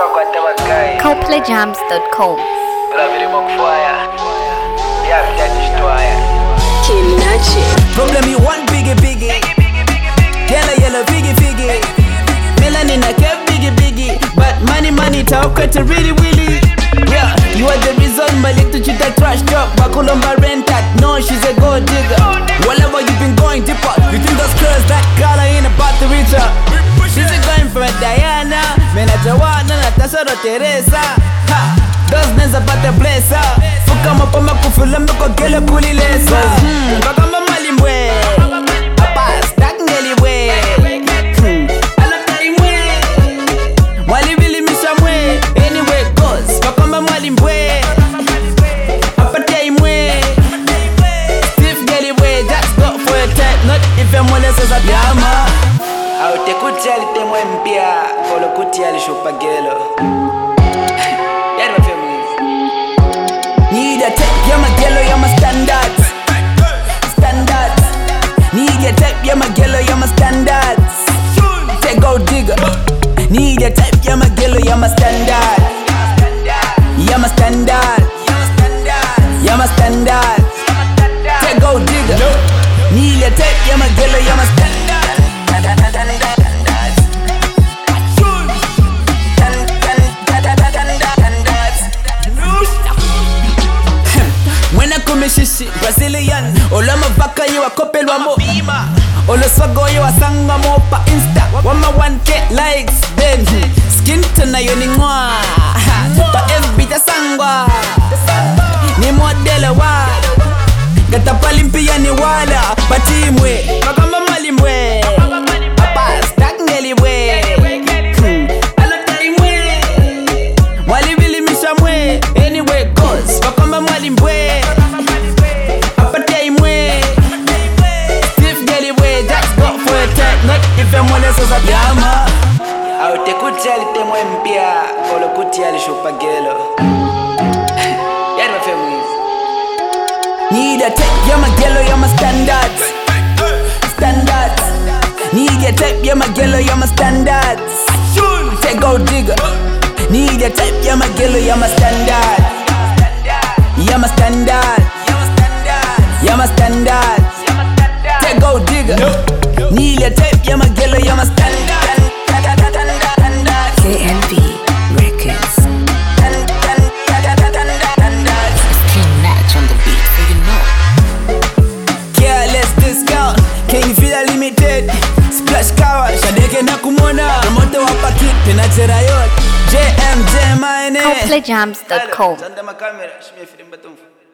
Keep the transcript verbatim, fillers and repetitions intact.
Copley Jams dot com. Problem you want biggie biggie, yellow yellow biggie biggie, melanin a kept biggie biggie, but money money talk at a really really. Yeah, you are the reason my little chita trash drop. Bakulomba rent that, no she's a gold digger. Whatever you've been going deeper, you think those girls that color ain't about to reach her. She's a going for a Diana, Menajawana, Natasha or Teresa. Ha, those names about the place up. Fukama pama kufulamba kwa gele kulilesa. Bakama malimwe, Papa stack ngeliwe. Alataimwe, Wali vili mishamwe. Anyway goes, Bakama malimwe, Apataimwe. Stiff ngeliwe, just go for a tag, not if you're molested at Yama. Aute kuti alitemwe mpia, kolo kuti alishupa gelo. Need a tape, yeah my gelo, yeah my standards. Standards. Need a tape, yeah my gelo, yeah my standards. Take go digger. Need a tape, yeah my gelo, yeah my standard. Yeah my standard. Yeah my standard. Take go digger. Need a tape, yeah my gelo, yeah my standard. Shishi, Brazilian, Ola mavaka you a couple wa mo Ola swago you a sanga mo pa Insta Wama one K likes then Skin tona yo ni ngwa Pa F B ta sangwa Ni modela wa Gata palimpia ni wala Patimwe Makamba malimwe Papa stack ngeliwe Alataimwe Wali vili mishamwe Anyway goes Makamba malimwe if I'm one else a yama. Aute kuti alitemwe mpia, kolo kuti alishupa gelo. Yari mafemu. Need a tape, yeah my gelo, yeah my standards. Standards. Need a tape, yeah my gelo, yeah my standards. Take go digger. Need a tape, yeah my gelo, yeah my standard. Yeah my standard. Yeah my standard. Take go digger. Need a tape, yeah my gelo, yeah my standard. K N B Records. It's King Natch on the beat, so you know. Careless discount, can you feel limited? Splash cover, shadeke na kumona. Promote wa pakit, penachera yot. J M J my name. Copley Jams dot com.